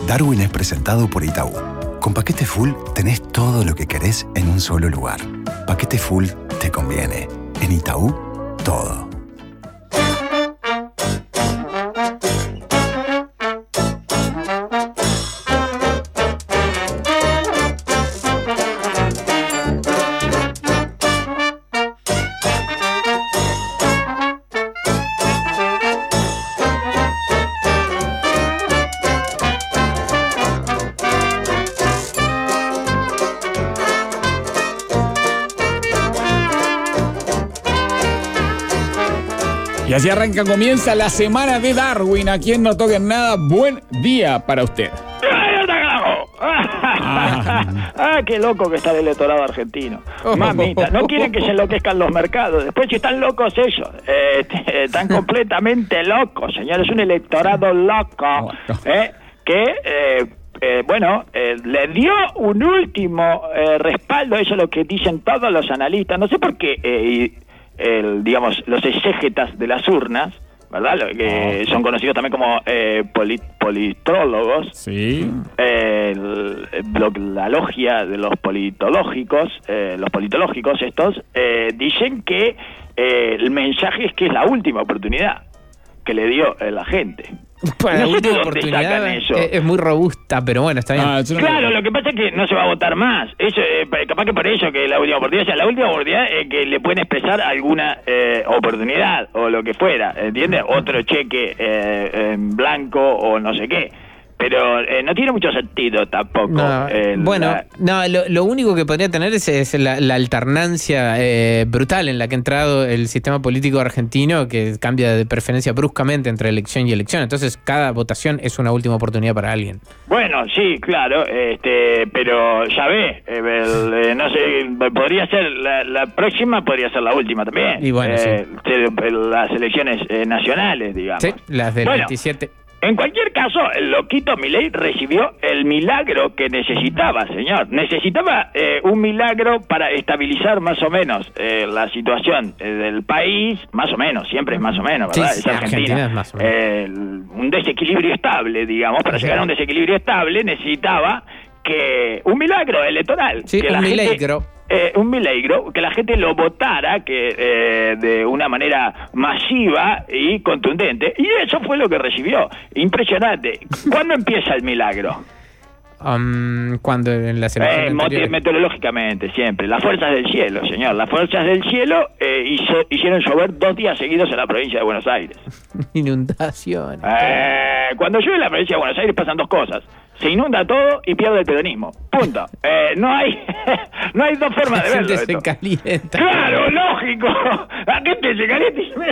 Darwin es presentado por Itaú. Con Paquete Full tenés todo lo que querés en un solo lugar. Paquete Full te conviene. En Itaú, todo. Y así comienza la semana de Darwin. A quien no toquen nada, buen día para usted. Qué loco que está el electorado argentino. Mamita, no quieren que se enloquezcan los mercados. Después si están locos ellos, están completamente locos, señores. Es un electorado loco, que le dio un último respaldo. Eso es lo que dicen todos los analistas. No sé por qué los exégetas de las urnas, ¿verdad? Que son conocidos también como politólogos. Sí. La logia de los politológicos estos, dicen que el mensaje es que es la última oportunidad que le dio la gente. Bueno, No la sé de última dónde oportunidad sacan eso. es muy robusta, pero bueno, está bien. Claro, lo que pasa es que no se va a votar más. Eso, capaz que por eso que la última oportunidad, o sea, la última oportunidad es que le pueden expresar alguna oportunidad o lo que fuera, ¿entiendes? Otro cheque en blanco o no sé qué. Pero no tiene mucho sentido tampoco. Lo único que podría tener es la alternancia brutal en la que ha entrado el sistema político argentino, que cambia de preferencia bruscamente entre elección y elección. Entonces, cada votación es una última oportunidad para alguien. Bueno, sí, claro, pero ya ve, no sé, podría ser la próxima, podría ser la última también. Y bueno, sí. Las elecciones nacionales, digamos. Sí, las del 27. En cualquier caso, el loquito Milei recibió el milagro que necesitaba, señor. Necesitaba un milagro para estabilizar más o menos la situación del país, más o menos, siempre es más o menos, ¿verdad? Sí, es Argentina. Es más o menos. Un desequilibrio estable, digamos. Para llegar a un desequilibrio estable necesitaba que un milagro electoral. Sí, que un milagro. Un milagro, que la gente lo votara de una manera masiva y contundente, y eso fue lo que recibió. Impresionante. ¿Cuándo empieza el milagro? Cuando en las elecciones meteorológicamente, siempre. Las fuerzas del cielo, señor. Las fuerzas del cielo hicieron llover 2 días seguidos en la provincia de Buenos Aires. Inundación. Cuando llueve en la provincia de Buenos Aires pasan 2 cosas. Se inunda todo y pierde el peronismo. Punto. No hay 2 formas de verlo. La gente se calienta. Claro, lógico. La gente se calienta y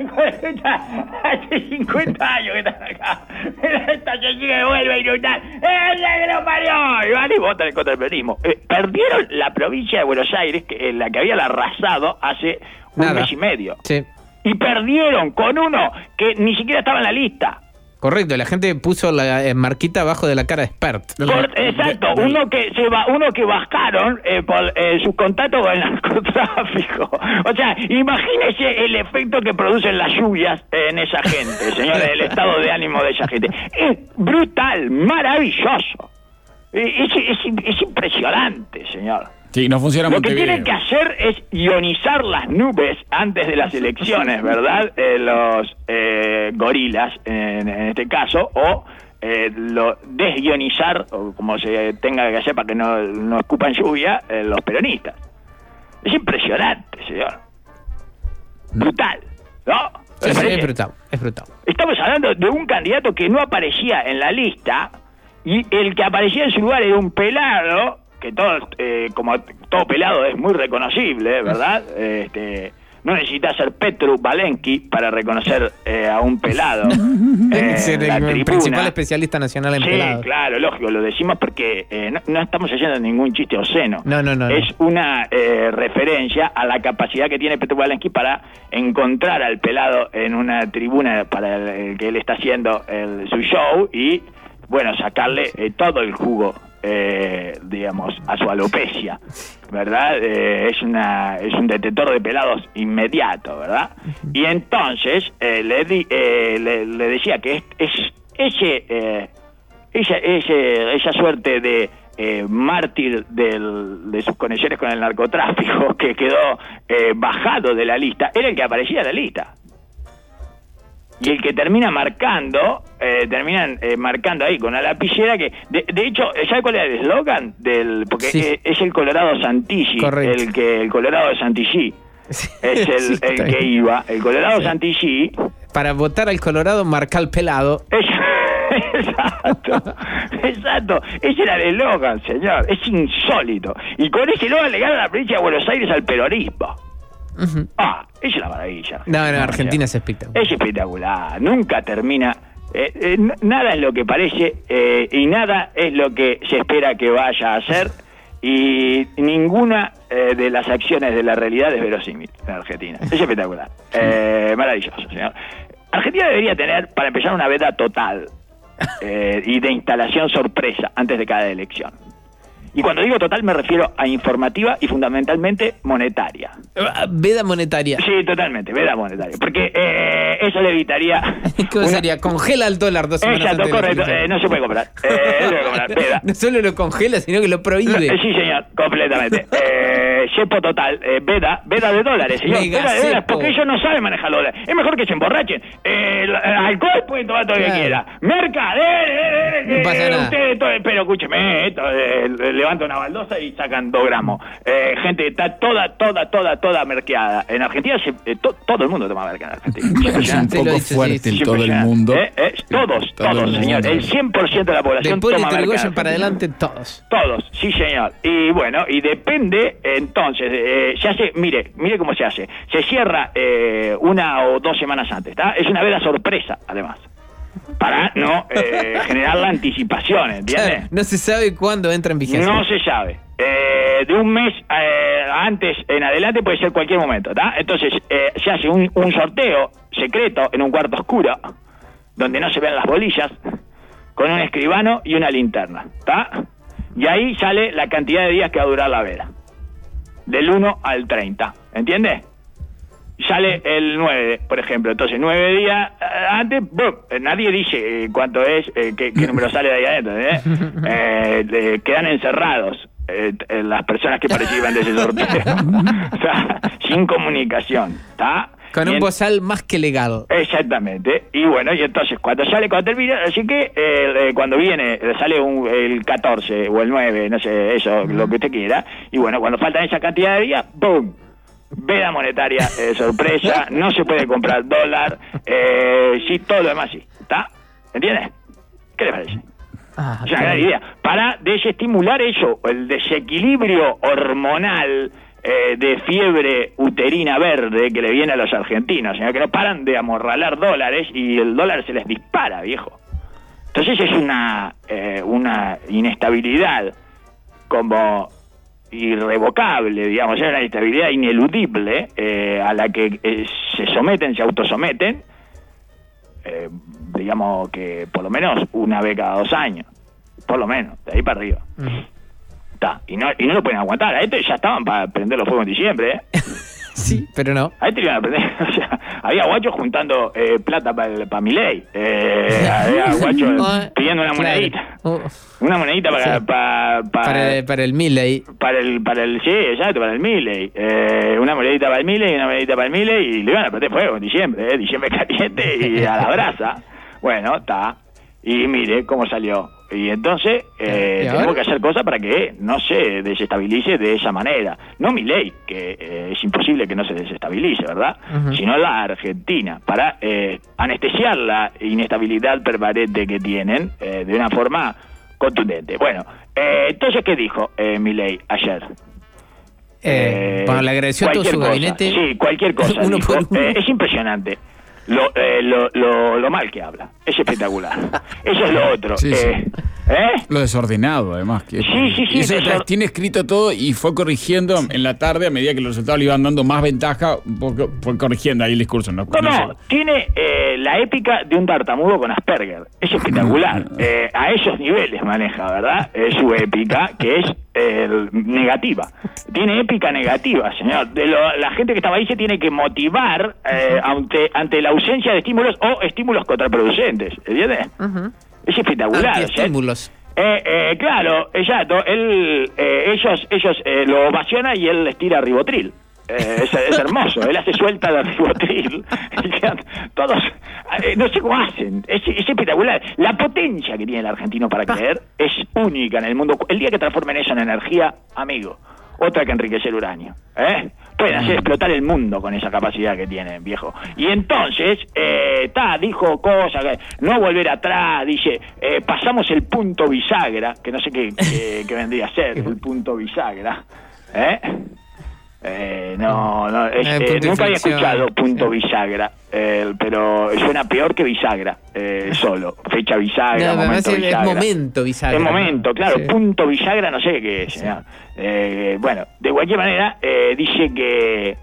hace 50 años que están acá. Esta señora vuelve a inundar. ¡Que lo parió! Y van y votan en contra del peronismo. Perdieron la provincia de Buenos Aires, la que habían arrasado hace un mes y medio. Sí. Y perdieron con uno que ni siquiera estaba en la lista. Correcto, la gente puso la marquita abajo de la cara de Spert. Exacto, uno que bajaron por sus contactos con el narcotráfico. O sea, imagínese el efecto que producen las lluvias en esa gente, señores, el estado de ánimo de esa gente. Es brutal, maravilloso. Es impresionante, señor. Sí, no funciona Lo muy que bien. tienen que hacer es ionizar las nubes antes de las elecciones, ¿verdad? Los gorilas, en este caso, o desionizar, o como se tenga que hacer para que no escupan lluvia, los peronistas. Es impresionante, señor. Brutal, ¿no? Sí, es brutal. Estamos hablando de un candidato que no aparecía en la lista, y el que aparecía en su lugar era un pelado, que como todo pelado es muy reconocible, ¿verdad? No necesita ser Petru Valenki para reconocer a un pelado. El principal especialista nacional en pelados. Sí, claro, lógico, lo decimos porque no estamos haciendo ningún chiste obsceno. No. Es una referencia a la capacidad que tiene Petru Valenki para encontrar al pelado en una tribuna para el que él está haciendo su show y, bueno, sacarle todo el jugo, digamos, a su alopecia, ¿verdad? Es un detector de pelados inmediato, ¿verdad? Y entonces le decía que ese esa suerte de mártir de sus conexiones con el narcotráfico que quedó bajado de la lista, era el que aparecía en la lista. Y el que termina marcando, marcando ahí con una lapicera que, de hecho, ¿sabe cuál era el eslogan? Porque sí. Es el Colorado Santilli, el Colorado de Santilli. Sí, Es el que iba, el Colorado sí. Santilli. Para votar al Colorado, marca al pelado. Exacto, ese era el eslogan, señor, es insólito. Y con ese eslogan le gana la provincia de Buenos Aires al peronismo. Uh-huh. Esa es la maravilla. No, Argentina es espectacular. Es espectacular, nunca termina. Nada es lo que parece y nada es lo que se espera que vaya a ser, y ninguna de las acciones de la realidad es verosímil en Argentina. Es espectacular. Maravilloso, señor. Argentina debería tener, para empezar, una veda total y de instalación sorpresa antes de cada elección. Y cuando digo total me refiero a informativa y fundamentalmente monetaria. Veda monetaria. Sí, totalmente, veda monetaria. Porque eso le evitaría... ¿Cómo sería? Congela el dólar 2 semanas Exacto, antes correcto. No se puede comprar. No se puede comprar, veda. No solo lo congela, sino que lo prohíbe. Sí, señor, completamente. Cepo total, veda de dólares, señor. Mega Veda de dólares, cepo. porque ellos no saben manejar dólares. Es mejor que se emborrachen. Alcohol pueden tomar todo lo que quiera. Mercader, no pasa nada. Ustedes, pero escúcheme, levanta una baldosa y sacan 2 gramos. Gente está toda merqueada. En Argentina todo el mundo toma merca en Argentina. Es un poco fuerte en todo el mundo. Todos, señor. El 100% de la población Después toma de merca. Irigoyen para adelante, todos. Todos, sí, señor. Y bueno, y depende, entonces, se hace, mire cómo se hace. Se cierra 1 o 2 semanas antes, ¿está? Es una veda sorpresa, además. Para no generar la anticipación, ¿entiendes? Claro, no se sabe cuándo entra en vigencia. No se sabe. De un mes antes en adelante puede ser cualquier momento, ¿está? Entonces se hace un sorteo secreto en un cuarto oscuro, donde no se ven las bolillas, con un escribano y una linterna, ¿está? Y ahí sale la cantidad de días que va a durar la veda. Del 1 al 30, ¿entiendes? Sale el 9, por ejemplo. Entonces, 9 días antes, ¡bum! Nadie dice cuánto es, qué número sale de ahí adentro, quedan encerrados las personas que participan de ese sorteo. O sea, sin comunicación, ¿está? Con un bozal más que legal. Exactamente. Y bueno, y entonces cuando termina, así que cuando viene, sale el 14 o el 9, no sé, eso, lo que usted quiera. Y bueno, cuando faltan esa cantidad de días, ¡boom! Veda monetaria, sorpresa, no se puede comprar dólar, sí, todo lo demás sí, ¿está? ¿Entiendes? ¿Qué le parece? Es una gran idea. Para desestimular eso, el desequilibrio hormonal de fiebre uterina verde que le viene a los argentinos, que no paran de amorralar dólares y el dólar se les dispara, viejo. Entonces es una inestabilidad como irrevocable, digamos, es una inestabilidad ineludible a la que se autosometen, digamos que por lo menos una vez cada 2 años, por lo menos, de ahí para arriba. Y no lo pueden aguantar. A ya estaban para prender los fuegos en diciembre, Sí, pero no. A te iban a prender. O sea, había guachos juntando plata para Milei. Había guachos pidiendo una monedita. Una monedita para el Milei. Sí, exacto, para el Milei. Una monedita para el Milei, una monedita para el Milei, y le iban a prender fuego en diciembre, diciembre caliente y a la brasa. Bueno, está. Y mire cómo salió. Y entonces tenemos que hacer cosas para que no se desestabilice de esa manera. No Milei, que es imposible que no se desestabilice, ¿verdad? Sino la Argentina, para anestesiar la inestabilidad permanente que tienen de una forma contundente. Bueno, entonces, ¿qué dijo Milei ayer? Bueno, le agradeció a todo su gabinete. Sí, cualquier cosa. Uno dijo. por uno. Es impresionante lo mal que habla. Es espectacular. Eso es lo otro. Sí, sí. Lo desordenado, además. Que sí. Eso tiene escrito todo y fue corrigiendo en la tarde a medida que los resultados le iban dando más ventaja. Un poco, fue corrigiendo ahí el discurso. No, tiene la épica de un tartamudo con Asperger. Es espectacular. A esos niveles maneja, ¿verdad? Su épica, que es negativa. Tiene épica negativa, señor. La gente que estaba ahí se tiene que motivar ante la ausencia de estímulos o estímulos contraproducentes, ¿entiendes? Es espectacular. Antiestímulos. Claro, exacto. Ellos lo ovacionan y él les tira ribotril. Es hermoso. Él hace suelta de ribotril. Todos, no sé cómo hacen. Es espectacular. La potencia que tiene el argentino para creer es única en el mundo. El día que transformen eso en energía, amigo, otra que enriquecer uranio. Pueden hacer explotar el mundo con esa capacidad que tienen, viejo. Y entonces, dijo cosas, que no volver atrás, dice, pasamos el punto bisagra, que no sé qué vendría a ser el punto bisagra. Nunca había escuchado punto bisagra, pero suena peor que bisagra, solo. Fecha bisagra, momento bisagra. Es momento bisagra. Es momento, claro, sí. Punto bisagra, no sé qué es. Bueno, de cualquier manera, dice que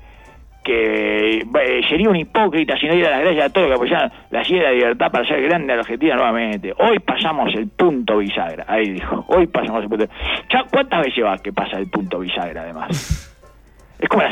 sería un hipócrita si no diera las gracias a todos que apoyaron la silla de la libertad para ser grande a la Argentina nuevamente. Hoy pasamos el punto bisagra, ahí dijo, hoy pasamos el punto. ¿Cuántas veces va que pasa el punto bisagra, además? Es como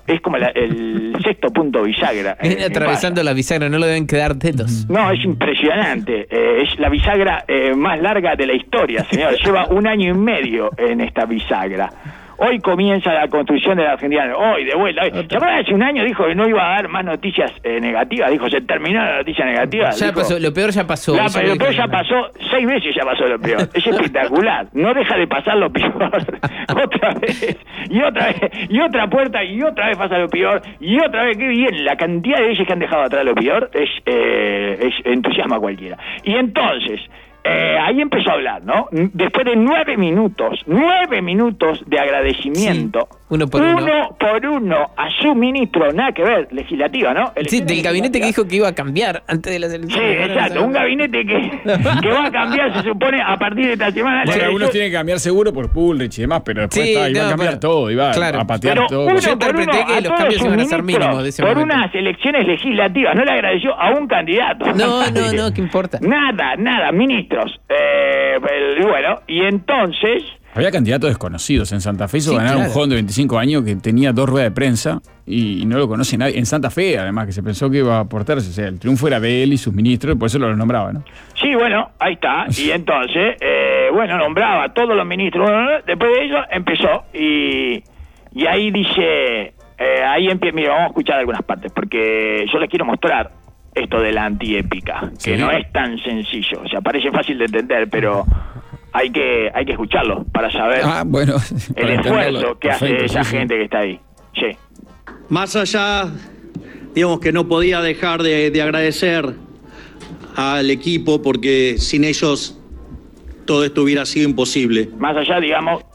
el sexto punto bisagra. Viene atravesando la bisagra, no le deben quedar dedos. No, es impresionante. Es la bisagra más larga de la historia, señor. Lleva 1 año y medio en esta bisagra. Hoy comienza la construcción de la Argentina. Hoy, de vuelta. ¿Se acuerdan? Hace 1 año dijo que no iba a dar más noticias negativas. Dijo, se terminó la noticia negativa. Ya dijo, pasó, lo peor ya pasó. Lo peor ya pasó, 6 veces ya pasó lo peor. Es espectacular. No deja de pasar lo peor. Otra vez, y otra vez, y otra puerta, y otra vez pasa lo peor, y otra vez, qué bien. La cantidad de veces que han dejado atrás lo peor es entusiasma a cualquiera. Y entonces, ahí empezó a hablar, ¿no? Después de 9 minutos de agradecimiento, sí, uno por uno a su ministro, nada que ver, legislativa, ¿no? Sí, del gabinete que dijo que iba a cambiar antes de las elecciones. Sí, exacto, un gabinete que va a cambiar, se supone, a partir de esta semana. Bueno, algunos tienen que cambiar seguro por Bullrich y demás, pero después iba a cambiar todo, iba a patear todo. Yo interpreté que los cambios iban a ser mínimos de ese por momento. Unas elecciones legislativas, no le agradeció a un candidato. No, ¿qué importa? Nada, ministros. Bueno, y entonces... Había candidatos desconocidos. En Santa Fe hizo ganar un joven de 25 años que tenía 2 ruedas de prensa y no lo conoce nadie. En Santa Fe, además, que se pensó que iba a aportarse. O sea, el triunfo era de él y sus ministros, y por eso lo nombraba, ¿no? Sí, bueno, ahí está. Y entonces, nombraba a todos los ministros. Después de eso empezó y ahí dice... mira, vamos a escuchar algunas partes, porque yo les quiero mostrar esto de la antiépica, que no es tan sencillo. O sea, parece fácil de entender, pero... Hay que escucharlo para saber el esfuerzo que hace esa gente que está ahí. Sí. Más allá, digamos que no podía dejar de agradecer al equipo porque sin ellos todo esto hubiera sido imposible. Más allá, digamos,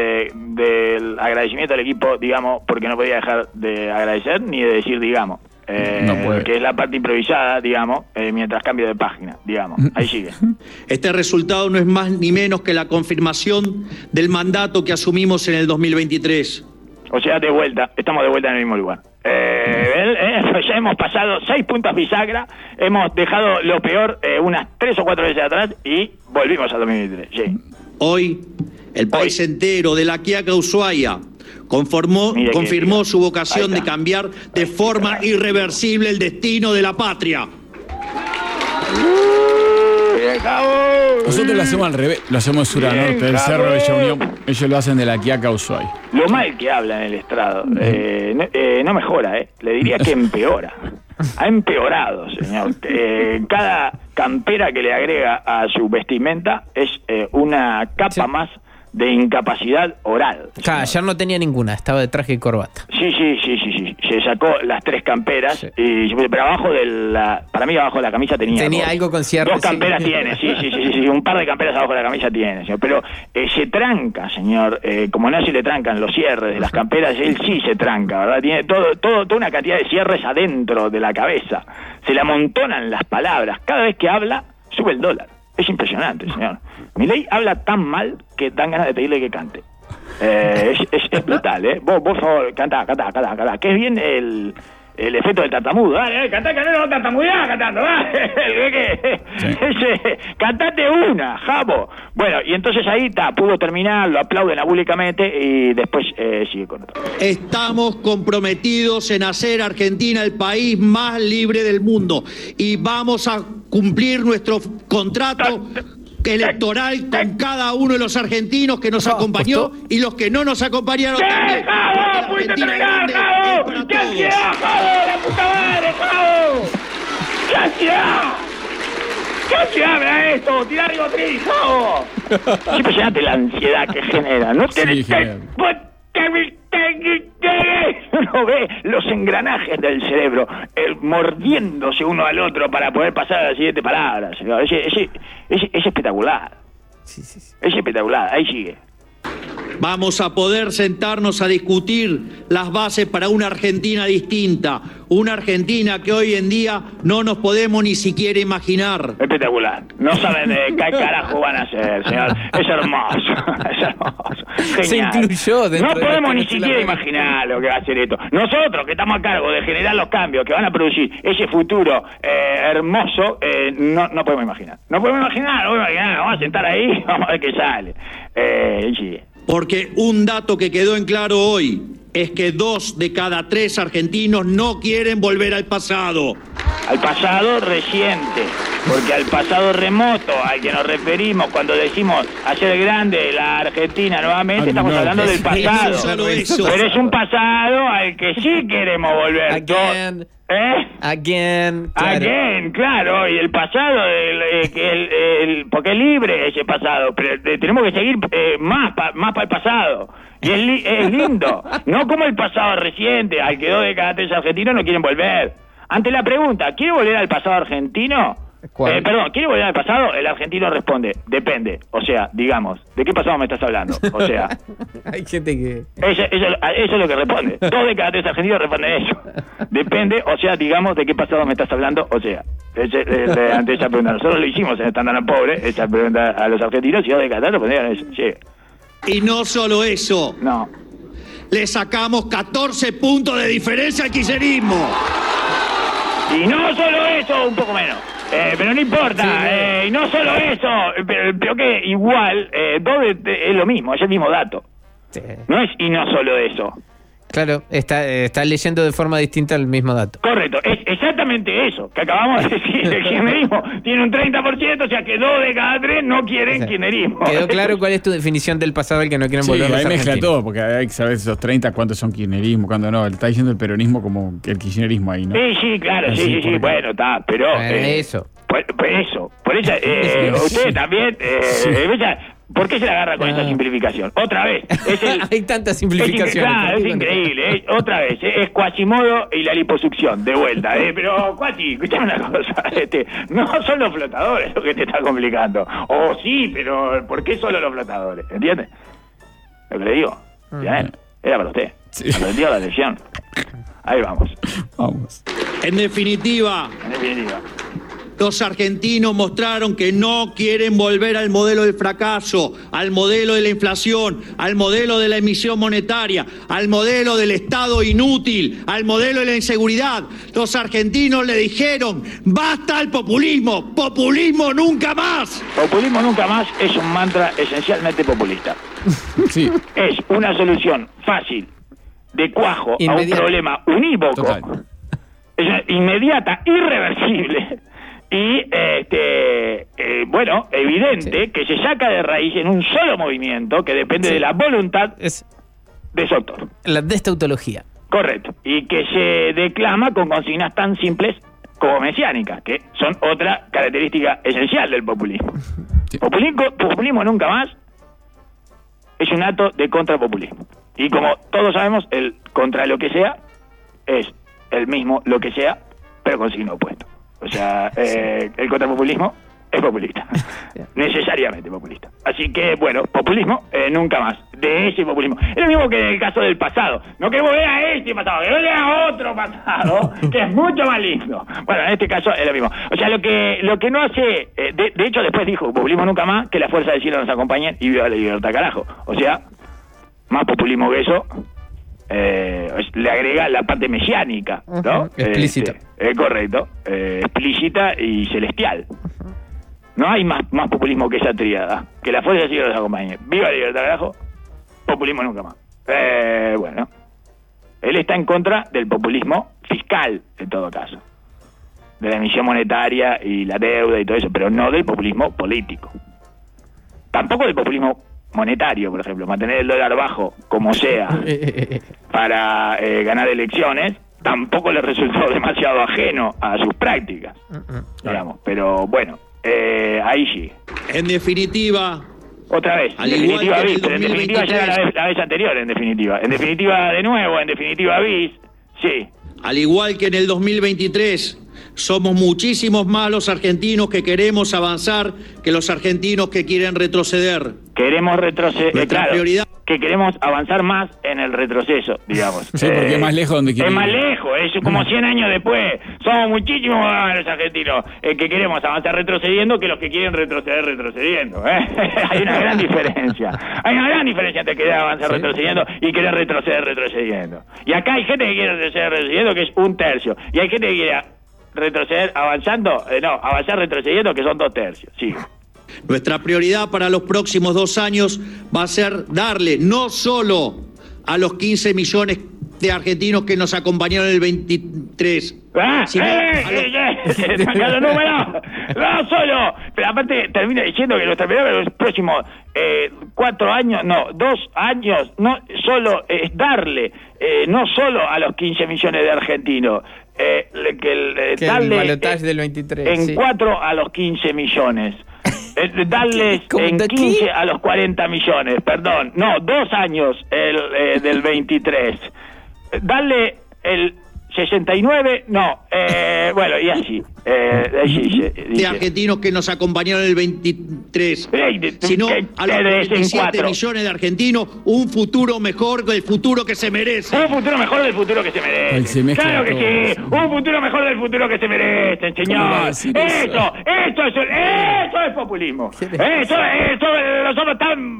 del agradecimiento al equipo, digamos, porque no podía dejar de agradecer ni de decir, digamos. Que es la parte improvisada, digamos, mientras cambio de página, digamos. Ahí sigue. Este resultado no es más ni menos que la confirmación del mandato que asumimos en el 2023. O sea, estamos de vuelta en el mismo lugar. Ya hemos pasado 6 puntos bisagra, hemos dejado lo peor unas 3 o 4 veces atrás y volvimos al 2023. Sí. Hoy, el país entero de La Quiaca, Ushuaia, confirmó su vocación de cambiar de forma irreversible el destino de la patria. Nosotros lo hacemos al revés, lo hacemos sur a norte, del Cerro Bella Unión. Ellos lo hacen de La Quiaca a Ushuaia. Lo mal que habla en el estrado, no mejora, le diría que empeora. Ha empeorado, señor. Cada campera que le agrega a su vestimenta es una capa más de incapacidad oral. Claro, ayer no tenía ninguna, estaba de traje y corbata. Sí. Se sacó las 3 camperas, pero para mí abajo de la camisa tenía algo con cierre. 2 camperas tiene, sí, un par de camperas abajo de la camisa tiene, señor. Pero se tranca, señor, como no se le trancan los cierres de las camperas, él sí se tranca, ¿verdad? Tiene toda una cantidad de cierres adentro de la cabeza. Se le amontonan las palabras. Cada vez que habla, sube el dólar. Es impresionante, señor. Milei habla tan mal que dan ganas de pedirle que cante. Es brutal, ¿eh? Vos, por favor, cantá. Que es bien el efecto del tartamudo. Dale, cantá, que no tartamudeá cantando, dale. Cantate una, Jabo. Bueno, y entonces ahí pudo terminar, lo aplauden públicamente y después sigue con otro. Estamos comprometidos en hacer Argentina el país más libre del mundo y vamos a cumplir nuestro contrato electoral con cada uno de los argentinos que nos acompañó y los que no nos acompañaron también. ¡Jabo! ¡Pudiste terminar, Jabo! ¡Qué ansiedad, Jabo! ¡La puta madre, Jabo! ¡Qué ansiedad! ¡Qué ansiedad me da esto! ¡Tirá ribotril, Jabo! Impresionante la ansiedad que genera. No tenés... Uno ve los engranajes del cerebro mordiéndose uno al otro para poder pasar a la siguiente palabra, señor. Es espectacular. Sí. Es espectacular. Ahí sigue. Vamos a poder sentarnos a discutir las bases para una Argentina distinta, una Argentina que hoy en día no nos podemos ni siquiera imaginar. Espectacular. No saben qué carajo van a hacer, señor. Es hermoso. Es hermoso. Genial. Se incluyó dentro. No podemos ni siquiera imaginar lo que va a hacer esto. Nosotros, que estamos a cargo de generar los cambios que van a producir ese futuro hermoso, no podemos imaginar. No podemos imaginar. Vamos a sentar ahí, vamos a ver qué sale. Sí. Porque un dato que quedó en claro hoy es que 2 de cada 3 argentinos no quieren volver al pasado. Al pasado reciente, porque al pasado remoto al que nos referimos cuando decimos hacer grande la Argentina nuevamente, estamos hablando del pasado. Pero es un pasado al que sí queremos volver. Again, claro, y el pasado, porque es libre ese pasado, pero tenemos que seguir más para el pasado. Y es lindo, no como el pasado reciente, al que 2 de cada 3 argentinos no quieren volver. Ante la pregunta, ¿quiere volver al pasado argentino? ¿Quiere volver al pasado? El argentino responde, depende. O sea, digamos, ¿de qué pasado me estás hablando? O sea, hay gente que... Eso es lo que responde. 2 de cada 3 argentinos responden eso. Depende, o sea, digamos, ¿de qué pasado me estás hablando? O sea, ante esa pregunta. Nosotros lo hicimos en Estándar Pobre, esa pregunta a los argentinos, y 2 de cada 3 respondieron eso. Sí. Y no solo eso. No. Le sacamos 14 puntos de diferencia al kirchnerismo. Y no solo eso, un poco menos. Pero no importa, sí, y no solo eso, pero que igual, es lo mismo, es el mismo dato. Sí. No es y no solo eso. Claro, está leyendo de forma distinta el mismo dato. Correcto, es exactamente eso que acabamos de decir. El kirchnerismo tiene un 30%, o sea que 2 de cada 3 no quieren kirchnerismo. ¿Quedó claro cuál es tu definición del pasado al que no quieren volver? Ahí mezcla todo, porque hay que saber esos 30 cuántos son kirchnerismo, cuándo no. Está diciendo el peronismo como el kirchnerismo ahí, ¿no? Sí, claro, sí, bueno, está, pero... eso. Por eso, ustedes también... ¿Por qué se la agarra con esta simplificación? Otra vez. Hay tantas simplificaciones. Es increíble. Otra vez. Es Quasimodo y la liposucción. De vuelta. Pero, Quasi, escuchame una cosa. No son los flotadores lo que te está complicando. O sí, pero ¿por qué solo los flotadores? ¿Entiendes? Lo que le digo. ¿Bien? Era para usted. Sí. Aprendió la lección. Ahí vamos. En definitiva. Los argentinos mostraron que no quieren volver al modelo del fracaso, al modelo de la inflación, al modelo de la emisión monetaria, al modelo del Estado inútil, al modelo de la inseguridad. Los argentinos le dijeron, basta al populismo, populismo nunca más. Populismo nunca más es un mantra esencialmente populista. Sí. Es una solución fácil, de cuajo, a un problema unívoco. Total. Es inmediata, irreversible. Y, evidente que se saca de raíz en un solo movimiento que depende de la voluntad de su autor. La destautología. Correcto. Y que se declama con consignas tan simples como mesiánicas, que son otra característica esencial del populismo. Sí. Populismo nunca más es un acto de contrapopulismo. Y como todos sabemos, el contra lo que sea es el mismo lo que sea, pero con signo opuesto. O sea, el contrapopulismo es populista. Necesariamente populista. Así que, bueno, populismo nunca más. De ese populismo. Es lo mismo que en el caso del pasado. No que volver a este pasado, que volver a otro pasado, que es mucho más lindo. Bueno, en este caso es lo mismo. O sea, lo que no hace... de hecho, después dijo, populismo nunca más, que la fuerza del cielo nos acompañe y viva la libertad, carajo. O sea, más populismo que eso... le agrega la parte mesiánica, ¿no? Explícita. Correcto, explícita y celestial. No hay más populismo que esa tríada. Que la fuerza siga los acompañe. Viva la libertad, carajo. Populismo nunca más. Bueno, él está en contra del populismo fiscal, en todo caso, de la emisión monetaria y la deuda y todo eso, pero no del populismo político. Tampoco del populismo monetario, por ejemplo, mantener el dólar bajo como sea para ganar elecciones, tampoco le resultó demasiado ajeno a sus prácticas, digamos. Pero bueno, ahí sí. En definitiva, otra vez, en definitiva bis, pero en definitiva ya era la vez anterior, en definitiva de nuevo, en definitiva bis, sí. al igual que en el 2023, somos muchísimos más los argentinos que queremos avanzar que los argentinos que quieren retroceder. Queremos retroceder, claro, prioridad, que queremos avanzar más en el retroceso, digamos. Sí, porque es más lejos donde quieren. Es más lejos, es como 100 años después. Somos muchísimos más los argentinos que queremos avanzar retrocediendo que los que quieren retroceder retrocediendo. Hay una gran diferencia. Hay una gran diferencia entre querer avanzar retrocediendo y querer retroceder retrocediendo. Y acá hay gente que quiere retroceder retrocediendo, que es 1/3. Y hay gente que quiere retroceder avanzando, avanzar retrocediendo, que son 2/3. Sí. Nuestra prioridad para los próximos 2 años va a ser darle no solo a los 15 millones de argentinos que nos acompañaron en el 23, sino los números, no solo, pero aparte termina diciendo que nuestra prioridad para los próximos 4 años, no, 2 años, no solo es darle, no solo a los 15 millones de argentinos, que darle el balotaje del 23, en 4 a los 15 millones. Darles en 15 a los 40 millones, perdón, no, 2 años del 23. Darle el 69, no, bueno, y así. De argentinos que nos acompañaron en el 23, sino a los 27 millones de argentinos, un futuro mejor del futuro que se merece. Un futuro mejor del futuro que se merece. Claro que sí, un futuro mejor del futuro que se merecen, señor. Eso es populismo. Eso nosotros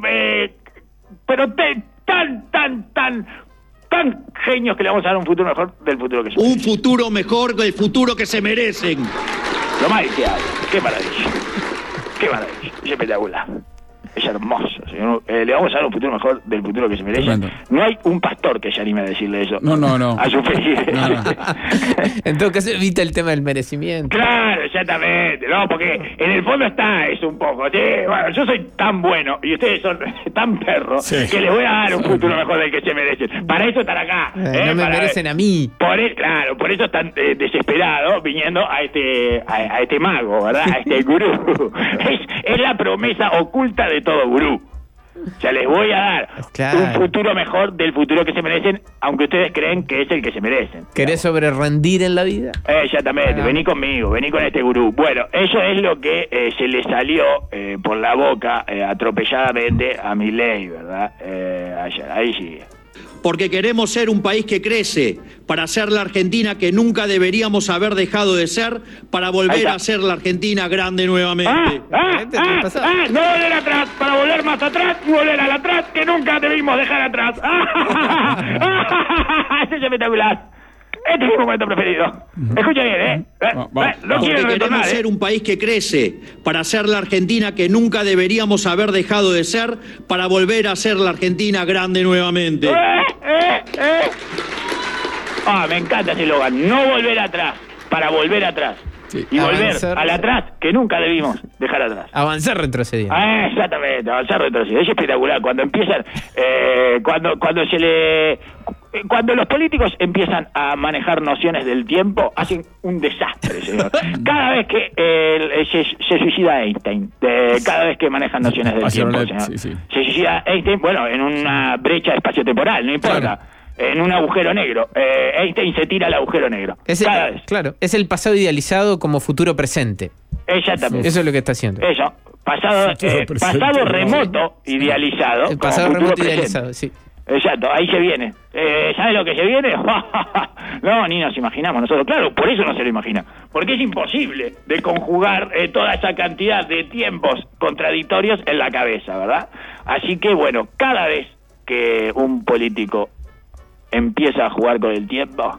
tan genios que le vamos a dar un futuro mejor del futuro que se merecen. Un futuro mejor del futuro que se merecen. Lo más que hay. Qué maravilla. Qué maravilla. Es espectacular. Es hermoso, señor. Le vamos a dar un futuro mejor del futuro que se merece. No hay un pastor que se anime a decirle eso. No. A su feliz. No. En todo caso, evita el tema del merecimiento. Claro, exactamente. No, porque en el fondo está eso un poco. ¿Sí? Bueno, yo soy tan bueno y ustedes son tan perros que les voy a dar un futuro mejor del que se merecen. Para eso están acá. No me merecen a mí. Claro, por eso están desesperados viniendo a este mago, ¿verdad? A este gurú. Es la promesa oculta de todo gurú. O sea, les voy a dar un futuro mejor del futuro que se merecen, aunque ustedes creen que es el que se merecen. ¿Querés sobrerendir en la vida? Exactamente, vení conmigo, vení con este gurú. Bueno, eso es lo que se le salió por la boca atropelladamente a Milei, ¿verdad? Ahí sigue. Porque queremos ser un país que crece, para ser la Argentina que nunca deberíamos haber dejado de ser, para volver a ser la Argentina grande nuevamente. No volver atrás, para volver más atrás y volver al atrás que nunca debimos dejar atrás. Ese es espectacular. Este es mi momento preferido. Escucha bien, no quiero queremos ser un país que crece, para ser la Argentina que nunca deberíamos haber dejado de ser, para volver a ser la Argentina grande nuevamente. Me encanta ese eslogan. No volver atrás, para volver atrás. Sí. Y volver al atrás que nunca debimos dejar atrás. Avanzar retrocediendo. Exactamente, avanzar retrocediendo. Es espectacular cuando empiezan, cuando los políticos empiezan a manejar nociones del tiempo, hacen un desastre, señor. Cada vez que se suicida Einstein, cada vez que manejan nociones del tiempo, señor. Sí. Se suicida Einstein, bueno, en una brecha espaciotemporal, no importa. Claro. En un agujero negro. Einstein se tira al agujero negro. Cada vez. Claro, es el pasado idealizado como futuro presente. Exactamente. Eso es lo que está haciendo. Eso. Pasado remoto idealizado. El pasado remoto idealizado, sí. Exacto, ahí se viene. ¿Sabes lo que se viene? No, ni nos imaginamos nosotros. Claro, por eso no se lo imagina. Porque es imposible de conjugar toda esa cantidad de tiempos contradictorios en la cabeza, ¿verdad? Así que, bueno, cada vez que un político empieza a jugar con el tiempo,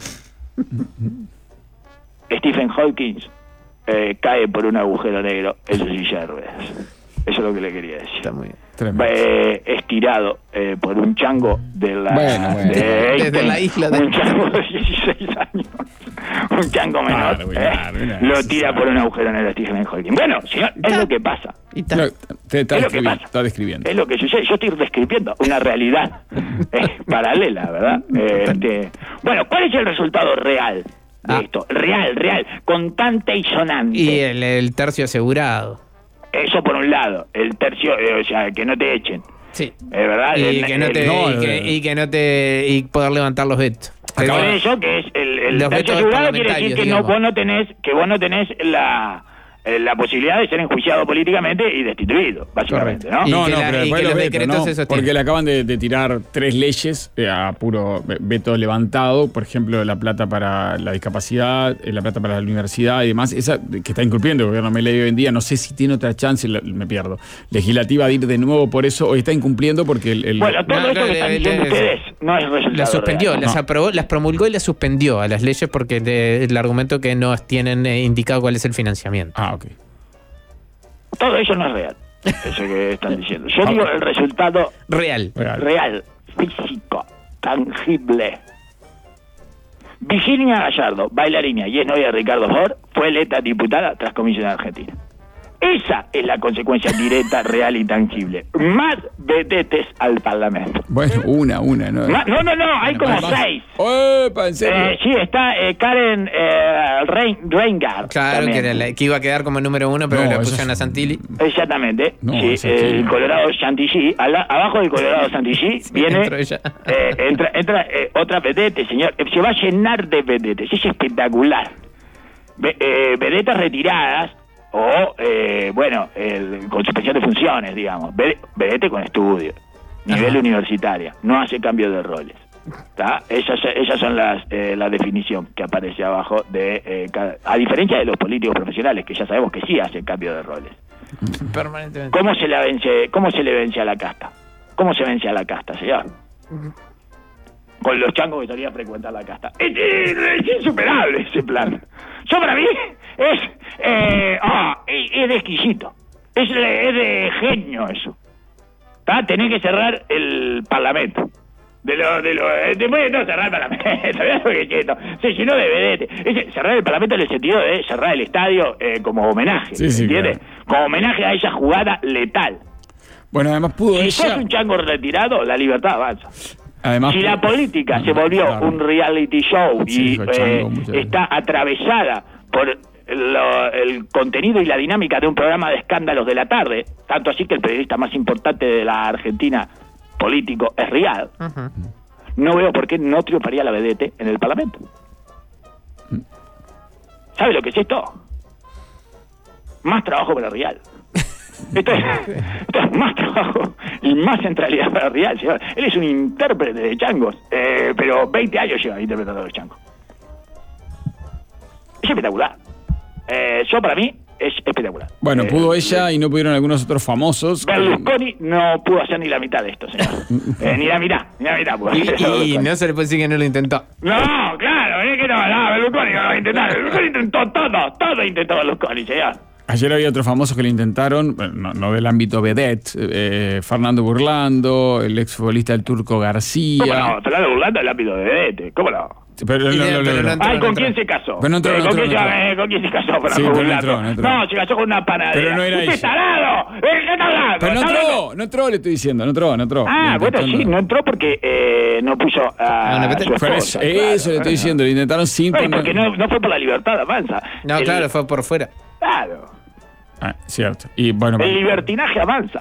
Stephen Hawking cae por un agujero negro en su silla de ruedas. Eso es lo que le quería decir. Está muy Estirado por un chango de la desde la isla de un chango de 16 años, un chango menor, lo tira por un agujero negro a Stephen Hawking. Bueno, señor, es lo que pasa. Está describiendo. Es lo que sucede. Yo estoy describiendo una realidad paralela, ¿verdad? Bueno, ¿cuál es el resultado real de esto? Real, contante y sonante. Y el tercio asegurado. Eso por un lado, el tercio, o sea, que no te echen. Sí. ¿Verdad? Y que no te y poder levantar los vetos. Por eso que es el tercio asegurado quiere decir que vos no tenés la posibilidad de ser enjuiciado políticamente y destituido, básicamente, ¿no? Pero los decretos porque le acaban de tirar 3 leyes a puro veto levantado, por ejemplo, la plata para la discapacidad, la plata para la universidad y demás, esa que está incumpliendo el gobierno Milei hoy en día, no sé si tiene otra chance, me pierdo, legislativa de ir de nuevo por eso, o está incumpliendo porque Bueno, todo esto que están diciendo ustedes no es resultado. La suspendió, real, las aprobó, las promulgó y las suspendió a las leyes porque el argumento que no tienen indicado cuál es el financiamiento. Ok. Todo eso no es real, eso que están diciendo. Yo digo el resultado real, físico, tangible. Virginia Gallardo, bailarina y es novia de Ricardo Ford, fue electa diputada tras comisión en Argentina. Esa es la consecuencia directa, real y tangible. Más vedetes al Parlamento. Bueno, una, ¿no? No, hay como 6. ¡Opa, en serio! Sí, está Karen Reingard. Claro, que iba a quedar como número 1, pero le pusieron a Santilli. Exactamente. El Colorado Chantilly. Abajo del Colorado Chantilly viene... entra otra vedette, señor. Se va a llenar de vedetes. Es espectacular. Vedetas retiradas o, con suspensión de funciones, digamos. Vedete con estudio, nivel universitario, no hace cambio de roles. ¿Tá? Esas son la definición que aparece abajo de a diferencia de los políticos profesionales, que ya sabemos que sí hacen cambio de roles. Permanentemente. ¿Cómo se le vence a la casta? ¿Cómo se vence a la casta, señor? Con los changos que solían frecuentar la casta. Es insuperable ese plan. Yo para mí es de exquisito. Es de genio eso. Tenés que cerrar el Parlamento. Después de no cerrar el Parlamento, se llenó de vedete. Cerrar el Parlamento en el sentido de cerrar el estadio como homenaje, ¿entiendes? Claro. Como homenaje a esa jugada letal. Bueno, además pudo si sos un chango retirado, la libertad avanza. Además, si la política se volvió un reality show y está atravesada por el contenido y la dinámica de un programa de escándalos de la tarde, tanto así que el periodista más importante de la Argentina político es Rial, no veo por qué no triunfaría la vedette en el Parlamento. ¿Sabe lo que es esto? Más trabajo para Rial. Esto es más trabajo y más centralidad para Rial, señor. Él es un intérprete de changos, pero 20 años lleva interpretando los changos. Es espectacular. Yo para mí es espectacular. Bueno, pudo ella y no pudieron algunos otros famosos. Berlusconi no pudo hacer ni la mitad de esto, señor. Ni la mitad pudo hacer. Y no se le puede decir que no lo intentó. No, claro, es que no, Berlusconi no lo va a intentar. Berlusconi intentó todo intentó Berlusconi, señor. Ayer había otros famosos que lo intentaron, no del ámbito vedette, Fernando Burlando, el exfutbolista del Turco García. ¿Cómo no? Fernando Burlando del ámbito de vedette, ¿cómo no? Pero Ay, ¿con quién se casó? ¿Con quién se casó Fernando Burlando? No, se casó con una panadera. Pero no era ella. ¡Tarado! ¿Qué está hablando? Pero no entró, le estoy diciendo, no entró. Ah, bueno, sí, no entró porque no puso a su esposa. Eso le estoy diciendo, lo intentaron sin... Porque no fue por la libertad, avanza. No, claro, fue por fuera. Claro. Cierto. Y bueno, el libertinaje avanza.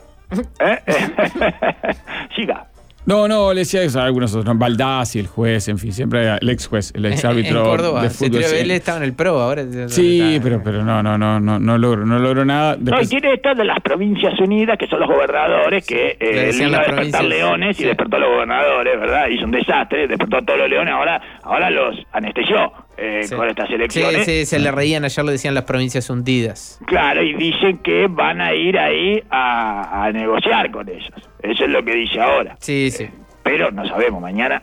Siga. No, le decía eso a algunos otros, Baldassi, el juez, en fin, siempre el ex juez, el ex árbitro en Córdoba, de fútbol. Él estaba en el pro ahora. Sí, pero no logró nada. Después... No, y tiene esto de las Provincias Unidas, que son los gobernadores, que vino a despertar leones y despertó a los gobernadores, ¿verdad? Hizo un desastre, despertó a todos los leones, ahora los anestesió con estas elecciones. Sí, se le reían, ayer le decían las provincias hundidas. Claro, y dicen que van a ir ahí a negociar con ellos. Eso es lo que dice ahora. Sí. Pero no sabemos, mañana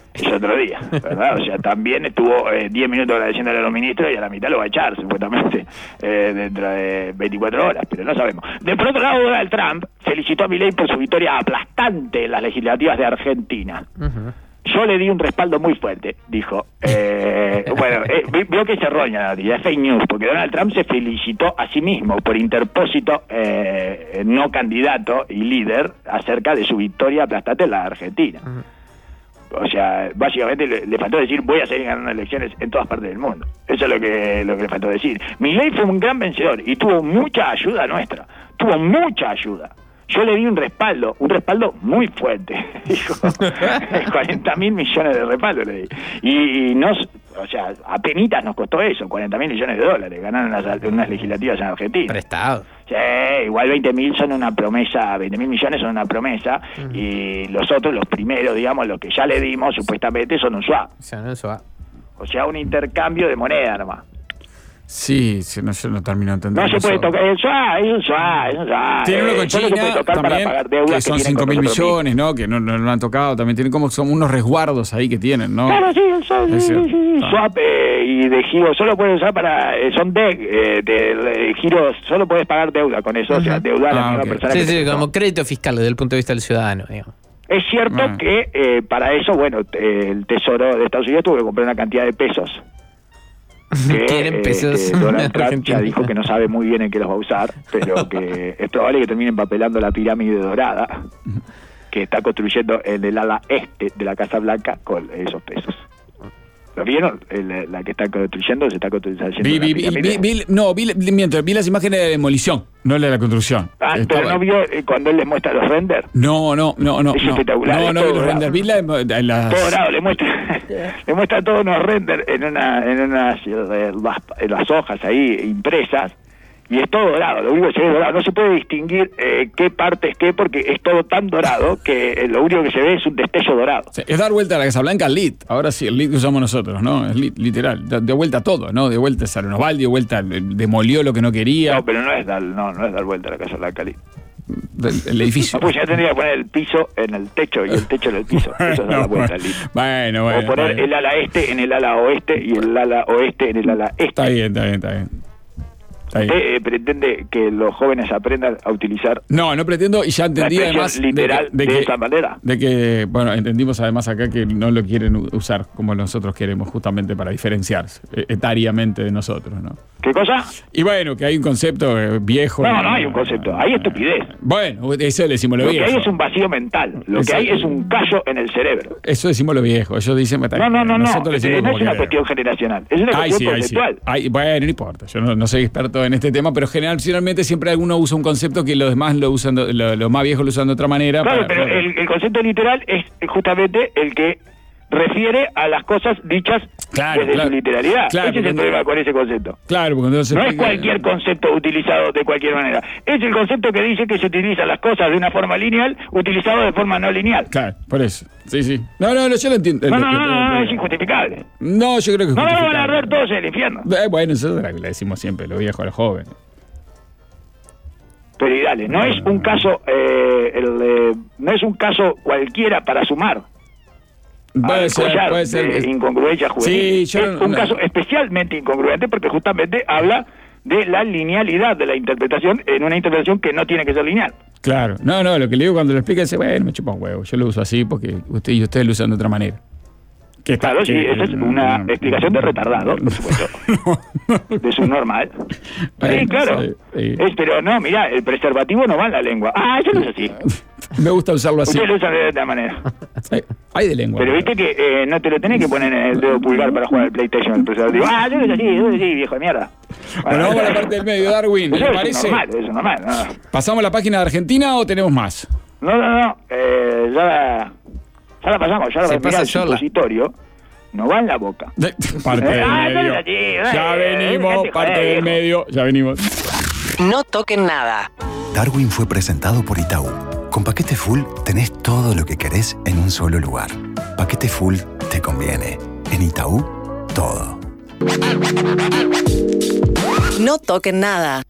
es otro día, ¿verdad? O sea, también estuvo 10 minutos agradeciéndole a los ministros y a la mitad lo va a echar, supuestamente, dentro de 24 horas, pero no sabemos. Por otro lado, Donald Trump felicitó a Milei por su victoria aplastante en las legislativas de Argentina. Yo le di un respaldo muy fuerte, dijo. Bueno, veo que es errónea la noticia, es fake news, porque Donald Trump se felicitó a sí mismo por interpósito, no candidato y líder, acerca de su victoria aplastante en la Argentina. O sea, básicamente le faltó decir voy a seguir ganando elecciones en todas partes del mundo. Eso es lo que le faltó decir. Milei fue un gran vencedor y tuvo mucha ayuda nuestra. Tuvo mucha ayuda. Yo le di un respaldo muy fuerte. Dijo, 40.000 millones de respaldo le di. Y o sea, apenitas nos costó eso, 40.000 millones de dólares, ganar unas legislativas en Argentina. Prestado. Sí, igual 20.000 son una promesa, 20.000 millones son una promesa, y los otros, los primeros, digamos, los que ya le dimos, supuestamente son un swap. O sea, un intercambio de moneda nomás. Sí, yo no termino de entender. No se puede tocar, es un swap. Tiene uno con China también, que son 5.000 millones, ¿no? Que no lo han tocado. También tienen como son unos resguardos ahí que tienen, ¿no? Claro, sí, swap y de giro solo puedes usar para, son de giros, solo puedes pagar deuda con eso, o sea, deuda a la misma persona. Sí, como crédito fiscal desde el punto de vista del ciudadano, digamos. Es cierto que para eso, bueno, el Tesoro de Estados Unidos tuvo que comprar una cantidad de pesos. Tienen pesos. Donald Trump ya dijo que no sabe muy bien en qué los va a usar, pero que es probable que termine empapelando la pirámide dorada que está construyendo en el ala este de la Casa Blanca con esos pesos. ¿Lo vieron? La que está construyendo se está construyendo. Vi las imágenes de demolición, no la de la construcción. Pero ¿no vio cuando él les muestra los renders? No. Es espectacular. No vi los renders, vi las... Todo dorado, le muestra todos unos renders en las hojas ahí impresas. Y es todo dorado, lo único que se ve es dorado. No se puede distinguir qué parte es qué, porque es todo tan dorado que lo único que se ve es un destello dorado. Sí, es dar vuelta a la Casa Blanca al lead. Ahora sí, el lead que usamos nosotros, ¿no? Es lead, literal. De vuelta a todo, ¿no? De vuelta a Salonovaldi, de vuelta demolió lo que no quería. No, pero no es dar vuelta a la Casa Blanca al lead. El edificio. No, pues ya tendría que poner el piso en el techo y el techo en el piso. Eso es dar la vuelta al lead. Bueno. O poner el ala este en el ala oeste y el ala oeste en el ala este. Está bien. ¿Usted pretende que los jóvenes aprendan a utilizar? No pretendo, y ya entendí además literal de esa manera. De que, bueno, entendimos además acá que no lo quieren usar como nosotros queremos, justamente para diferenciarse etariamente de nosotros, ¿no? ¿Qué cosa? Y bueno, que hay un concepto viejo. No hay un concepto, hay estupidez. Bueno, eso le decimos lo viejo. Lo que hay es un vacío mental, lo que hay es un callo en el cerebro. Eso decimos lo viejo, ellos dicen... No es una cuestión generacional, es una cuestión conceptual. Bueno, no importa, yo no soy experto en este tema, pero generalmente siempre alguno usa un concepto que los demás lo usan, los más viejos lo usan de otra manera. Claro, pero el concepto literal es justamente el que refiere a las cosas dichas desde su literalidad. Ese es el problema con ese concepto. Claro, porque entonces no es cualquier concepto utilizado de cualquier manera. Es el concepto que dice que se utilizan las cosas de una forma lineal, utilizado de forma no lineal. Claro, por eso. Sí. No, yo lo entiendo. No, es injustificable. No, yo creo que es justificable. No, van a arder todos en el infierno. Bueno, eso es lo que le decimos siempre, lo viejo a los jóvenes. Pero y dale, no es un caso, no es un caso cualquiera para sumar. Puede ser. Incongruencia juvenil. Sí, es un caso especialmente incongruente porque justamente habla de la linealidad de la interpretación en una interpretación que no tiene que ser lineal. Claro. No, lo que le digo cuando lo explica es, bueno, me chupa un huevo. Yo lo uso así porque ustedes lo usan de otra manera. Claro, sí, esa es una explicación de retardado, por supuesto. De subnormal. Sí, claro. Sí. Pero no, mira, el preservativo no va en la lengua. Eso no es así. Me gusta usarlo así. Ustedes lo usan de otra manera. Hay de lengua. Pero viste que no te lo tenés que poner en el dedo pulgar para jugar al PlayStation, el preservativo. Yo no es así, viejo de mierda. Bueno, vamos a la parte del medio, Darwin. ¿Le parece? Eso es normal. No. ¿Pasamos la página de Argentina o tenemos más? No. Ya la pasamos, ya la pasamos. El supositorio no va en la boca. Parte del medio. Ya venimos, parte del medio. Ya venimos. No toquen nada. Darwin fue presentado por Itaú. Con Paquete Full tenés todo lo que querés en un solo lugar. Paquete Full te conviene. En Itaú, todo. No toquen nada.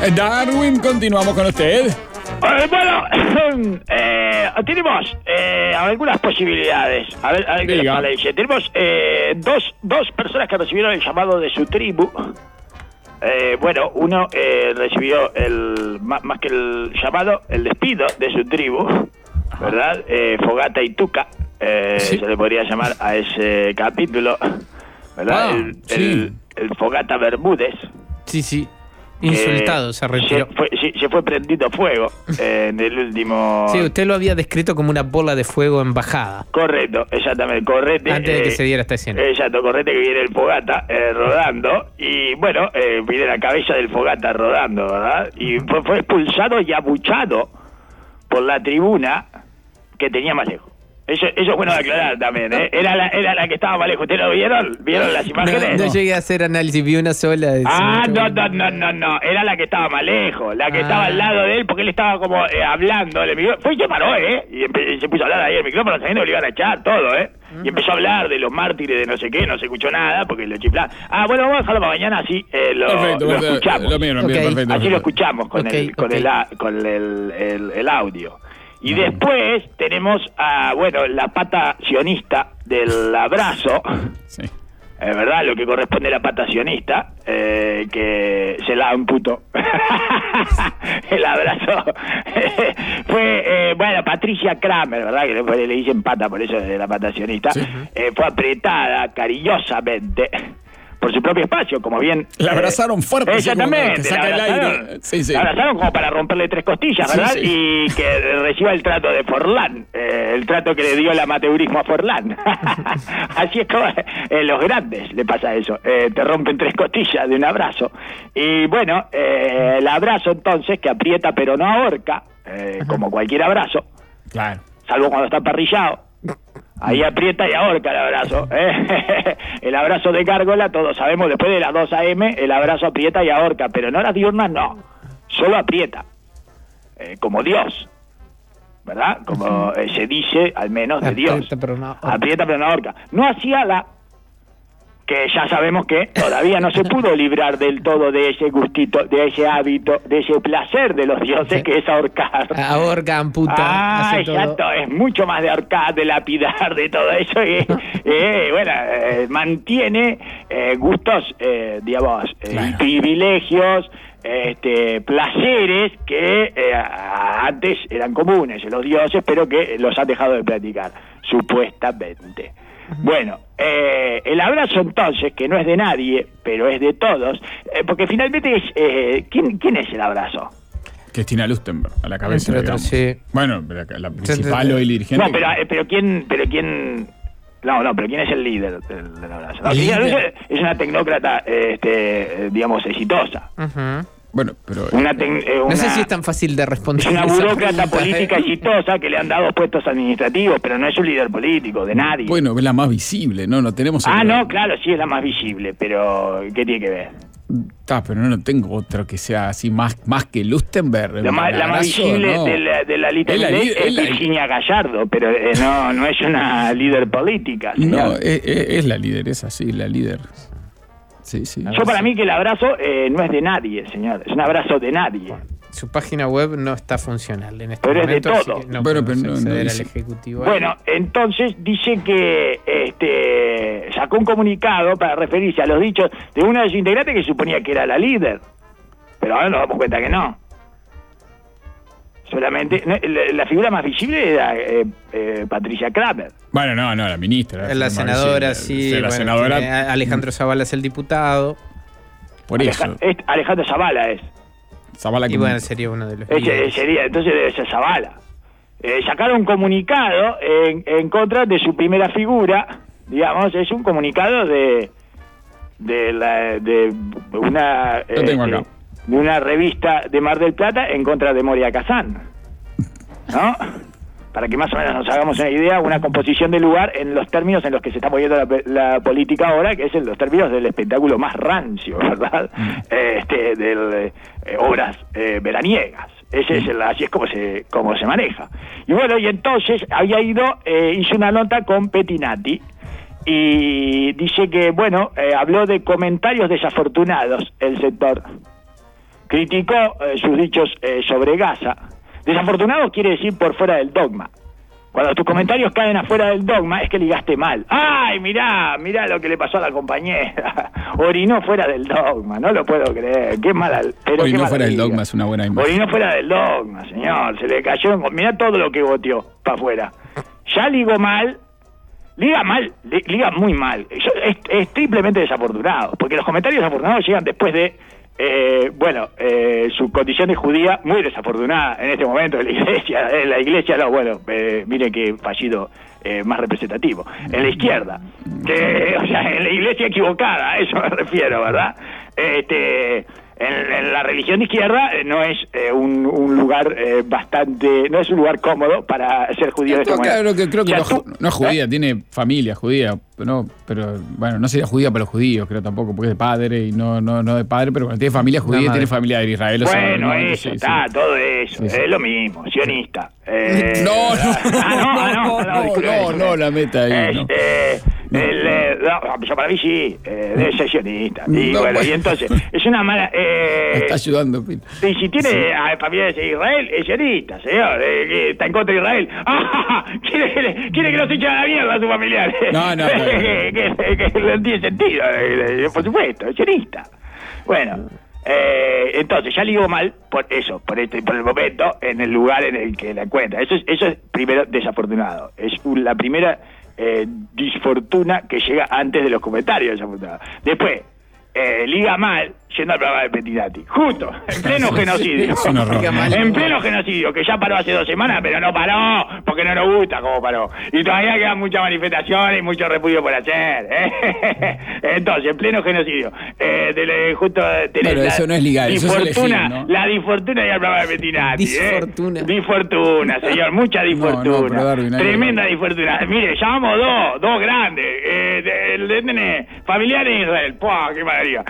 Darwin, continuamos con usted. Bueno, tenemos algunas posibilidades. A ver qué les parece. Tenemos dos personas que recibieron el llamado de su tribu. Bueno, uno recibió más que el llamado, el despido de su tribu, ¿verdad? Fogata y Tuca, ¿sí? Se le podría llamar a ese capítulo, ¿verdad? El Fogata Bermúdez. Sí. Insultado, se retiró. Se fue prendido fuego en el último... Sí, usted lo había descrito como una bola de fuego en bajada. Correcto, exactamente, correcto. Antes de que se diera esta escena. Exacto, correcto, que viene el Fogata rodando, y bueno, viene la cabeza del Fogata rodando, ¿verdad? Y fue expulsado y abuchado por la tribuna que tenía más lejos. Eso es bueno de aclarar también, ¿eh? Era la que estaba más lejos. ¿Ustedes lo vieron? ¿Vieron las imágenes? No llegué a hacer análisis, vi una sola. No. Era la que estaba más lejos, la que estaba al lado de él, porque él estaba como hablando. Fue y se paró, y se puso a hablar ahí el micrófono, sabiendo que le iban a echar todo, Y empezó a hablar de los mártires, de no sé qué, no se escuchó nada, porque lo chiflaban. Bueno, vamos a dejarlo para mañana, así lo escuchamos. Lo mismo, perfecto. Así lo escuchamos con el audio. Y después tenemos la pata sionista del abrazo, sí. ¿Verdad? Lo que corresponde a la pata sionista, que se la amputó. El abrazo fue, Patricia Kramer, ¿verdad? Que le dicen pata, por eso es la pata sionista. Sí. Fue apretada cariñosamente por su propio espacio, como bien... La abrazaron fuerte. Exactamente. Que saca el aire. La abrazaron como para romperle 3 costillas, ¿verdad? Sí. Y que reciba el trato de Forlán, el trato que le dio el amateurismo a Forlán. Así es como los grandes le pasa eso. Te rompen 3 costillas de un abrazo. Y bueno, el abrazo entonces, que aprieta pero no ahorca, como cualquier abrazo. Claro. Salvo cuando está parrillado. Ahí aprieta y ahorca el abrazo. El abrazo de gárgola, todos sabemos, después de las 2 a.m., el abrazo aprieta y ahorca, pero en horas diurnas no, solo aprieta, como Dios, ¿verdad? Como se dice, al menos, de Dios. Aprieta pero no ahorca. No hacía que ya sabemos que todavía no se pudo librar del todo de ese gustito, de ese hábito, de ese placer de los dioses, que es ahorcar. Ahorca, amputa. Exacto, todo. Es mucho más de ahorcar, de lapidar, de todo eso, mantiene gustos, digamos, claro. Privilegios, placeres que antes eran comunes en los dioses, pero que los han dejado de practicar, supuestamente. Bueno, el abrazo entonces, que no es de nadie, pero es de todos, porque finalmente es... ¿quién es el abrazo? Cristina Lustenberg, a la cabeza, digamos. Sí. Bueno, la principal o el dirigente... No, pero ¿quién es el líder del abrazo? No, Cristina Lustenberg es una tecnócrata, digamos, exitosa. Bueno, pero... no sé si es tan fácil de responder. Es una burócrata política exitosa que le han dado puestos administrativos, pero no es un líder político, de nadie. Bueno, es la más visible, ¿no? No tenemos... no, claro, sí es la más visible, pero ¿qué tiene que ver? Pero no tengo otro que sea así más que Lustenberg. La más visible, ¿no? de la literatura es Virginia Gallardo, pero no es una líder política, señor. No, es la líder, es así, la líder. Sí. Yo para mí que el abrazo no es de nadie, señor. Es un abrazo de nadie. Su página web no está funcional en este momento. Pero es de todo. No acceder al ejecutivo. Bueno, entonces dice que sacó un comunicado para referirse a los dichos de una de sus integrantes que suponía que era la líder. Pero ahora nos damos cuenta que no. Solamente la figura más visible era Patricia Kramer. Bueno, no, la ministra. La senadora, sí. La senadora. Alejandro Zavala es el diputado. Por eso. Alejandro Zavala es. Zavala, y bueno, sería uno de los... Entonces debe ser Zavala. Sacaron un comunicado en contra de su primera figura, digamos, es un comunicado de una... Lo tengo acá. De una revista de Mar del Plata en contra de Moria Kazán, ¿no? Para que más o menos nos hagamos una idea, una composición del lugar en los términos en los que se está moviendo la política ahora, que es en los términos del espectáculo más rancio, ¿verdad? Obras veraniegas. Así es como se maneja. Y bueno, y entonces había hizo una nota con Pettinati, y dice que, habló de comentarios desafortunados el sector criticó sus dichos sobre Gaza. Desafortunado quiere decir por fuera del dogma. Cuando tus comentarios caen afuera del dogma es que ligaste mal. ¡Ay, mirá lo que le pasó a la compañera! Orinó fuera del dogma, no lo puedo creer. Qué mala. Orinó fuera del dogma es una buena imagen. Orinó fuera del dogma, señor. Se le cayó. Mirá todo lo que boteó para afuera. Ya ligó mal. Liga muy mal. Es triplemente desafortunado. Porque los comentarios desafortunados llegan después de su condición de judía muy desafortunada en este momento en la iglesia miren qué fallido más representativo, en la izquierda, en la iglesia equivocada, a eso me refiero, ¿verdad? En la religión de izquierda no es un lugar no es un lugar cómodo para ser judío de este momento. Creo que no es judía, tiene familia judía, no, pero bueno, no sería judía para los judíos, creo tampoco, porque es de padre y no de padre, pero bueno, tiene familia judía, tiene familia de Israel. Bueno, todo eso, es lo mismo, sionista. No, la meta ahí. Para mí sí, debe ser sionista. Y entonces, es una mala. Está ayudando, Pino. Y si tiene familiares de Israel, es sionista, señor. Está en contra de Israel. Quiere que los echen a la mierda a sus familiares. No. que no tiene sentido, por supuesto, es sionista. Bueno. Entonces ya ligó mal por el momento en el lugar en el que la encuentra. Eso es primero desafortunado. Es la primera disfortuna que llega antes de los comentarios desafortunados. Después liga mal yendo al programa de Pettinati, justo en pleno genocidio. En pleno genocidio, que ya paró hace 2 semanas, pero no paró porque no nos gusta cómo paró. Y todavía quedan muchas manifestaciones y mucho repudio por hacer. Entonces, en pleno genocidio, eso no es legal, eso es elegir, ¿no? La disfortuna y al programa de Pettinati. Disfortuna, señor, mucha disfortuna. Tremenda disfortuna. Mire, llamamos dos grandes. Familiares de Israel. ¡Pua, qué maravilla!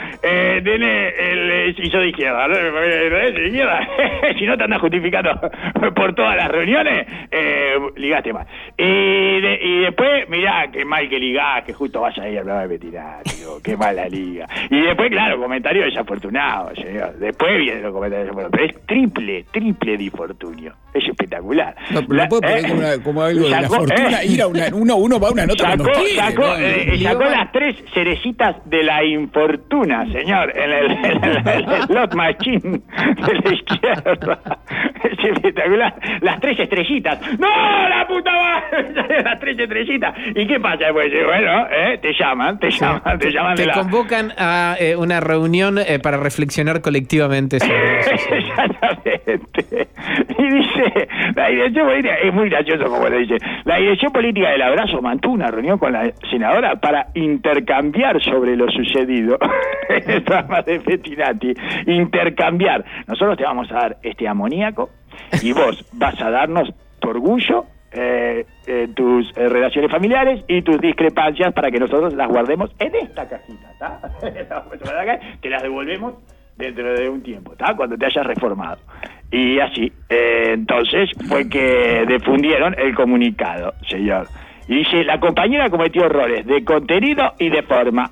Y yo de izquierda, ¿no? De izquierda. Si no te andas justificando por todas las reuniones, ligaste mal. Y después, mirá, qué mal que ligás, que justo vas a ir a hablar de Pettinati, qué mal la liga. Y después, claro, comentarios desafortunados, señor. Después vienen los comentarios desafortunados. Pero es triple disfortunio. Es espectacular. No, pero lo puedo poner como algo de la fortuna, ir a uno va a una nota sacó las 3 cerecitas de la infortuna, señor, en el slot machine de la izquierda. Es espectacular. Las 3 estrellitas. ¡No, la puta madre! Las 3 estrellitas. ¿Y qué pasa después? Bueno, te llaman. Te convocan a una reunión para reflexionar colectivamente sobre eso. Exactamente. Y dice, la dirección política, es muy gracioso como lo dice, la dirección política del Abrazo mantuvo una reunión con la senadora para intercambiar sobre lo sucedido en el programa de Pettinati. Intercambiar. Nosotros te vamos a dar este amoníaco y vos vas a darnos tu orgullo, tus relaciones familiares y tus discrepancias para que nosotros las guardemos en esta cajita, ¿está? Te las devolvemos dentro de un tiempo, ¿está? Cuando te hayas reformado. Y así, entonces fue que difundieron el comunicado, señor. Y dice, la compañera cometió errores de contenido y de forma.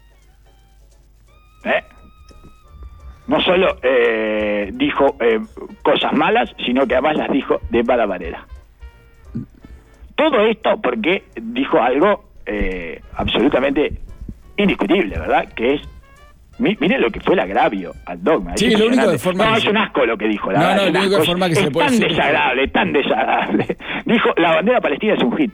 No solo dijo cosas malas, sino que además las dijo de mala manera. Todo esto porque dijo algo absolutamente indiscutible, ¿verdad? Que es, miren lo que fue el agravio al dogma. Sí, lo único de forma... No, es un asco lo que dijo. La verdad, lo único de forma que se le puede decir. Tan desagradable. Dijo, la bandera palestina es un hit.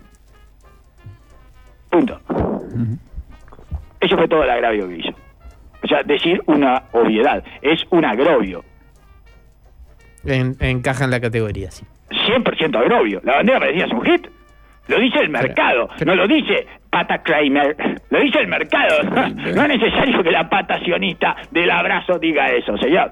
Punto. Eso fue todo el agravio que hizo. O sea, decir una obviedad. Es un agravio. Encaja en la categoría, sí. 100% agravio. La bandera palestina es un hit. Lo dice el mercado, no lo dice Pata Kramer, lo dice el mercado. No es necesario que la pata sionista del Abrazo diga eso, señor.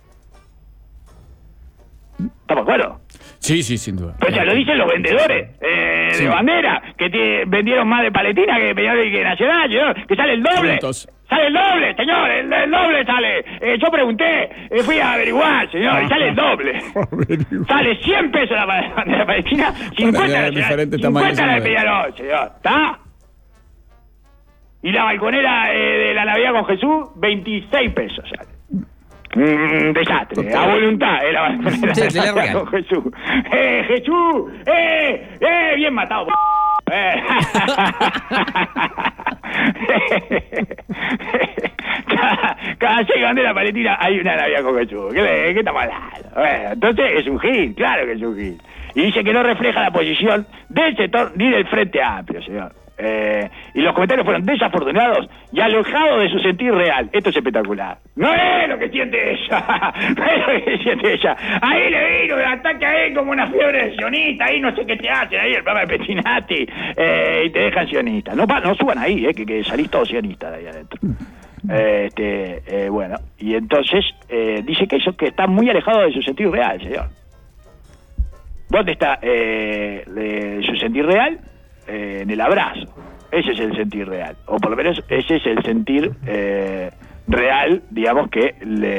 ¿Estamos de acuerdo? Sí, sin duda. Pues ya lo dicen los vendedores de bandera, que vendieron más de Palestina que Peñarol y que Nacional, señor, que sale el doble. Sale el doble, señor, el doble sale. Yo pregunté, fui a averiguar, señor, y sale el doble. Sale 100 pesos la bandera palestina, 50 la de Peñarol, señor. ¿Está? Y la balconera de la Navidad con Jesús, 26 pesos sale. Desastre, a voluntad era con Jesús. Jesús, bien matado. Cada 6 banderas palestinas hay una Navidad con Jesús. ¿Qué está mal? Bueno, entonces es un gil, claro que es un gil. Y dice que no refleja la posición del sector ni del Frente Amplio, señor. Y los comentarios fueron desafortunados y alejados de su sentir real. Esto es espectacular. No es lo que siente ella. No es lo que siente ella. Ahí le vino el ataque a él como una fiebre sionista. Ahí no sé qué te hacen. Ahí el programa de Pettinati. Y te dejan sionista. No suban ahí, que salís todo sionista de ahí adentro. Bueno, y entonces dice que eso que está muy alejado de su sentir real, señor. ¿Dónde está de su sentir real? En el abrazo. Ese es el sentir real, o por lo menos ese es el sentir real, digamos, que